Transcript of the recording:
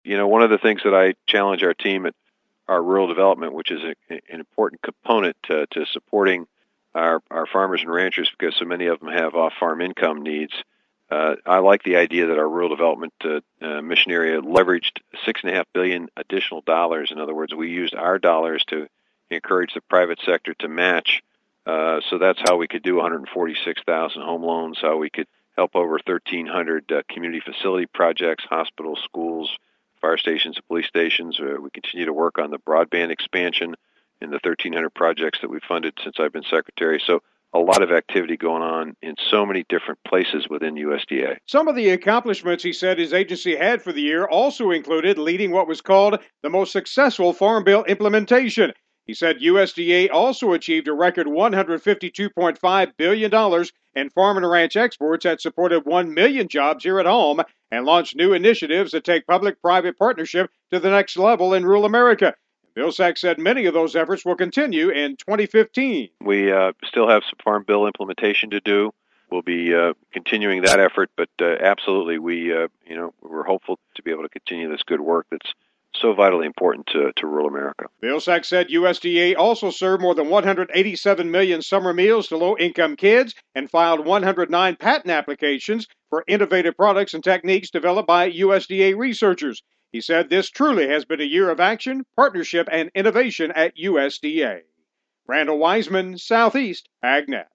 One of the things that I challenge our team at our rural development, which is an important component to supporting our farmers and ranchers, because so many of them have off-farm income needs. I like the idea that our rural development mission area leveraged $6.5 billion additional dollars. In other words, we used our dollars to encourage the private sector to match. So that's how we could do 146,000 home loans, how we could help over 1,300 community facility projects, hospitals, schools, fire stations, police stations. We continue to work on the broadband expansion in the 1,300 projects that we've funded since I've been secretary. So a lot of activity going on in so many different places within USDA. Some of the accomplishments he said his agency had for the year also included leading what was called the most successful Farm Bill implementation. He said USDA also achieved a record $152.5 billion in farm and ranch exports that supported 1 million jobs here at home and launched new initiatives that take public-private partnership to the next level in rural America. Vilsack said many of those efforts will continue in 2015. We still have some Farm Bill implementation to do. We'll be continuing that effort, but absolutely, we're hopeful to be able to continue this good work that's so vitally important to rural America. Vilsack said USDA also served more than 187 million summer meals to low-income kids and filed 109 patent applications for innovative products and techniques developed by USDA researchers. He said this truly has been a year of action, partnership, and innovation at USDA. Randall Wiseman, Southeast AgNet.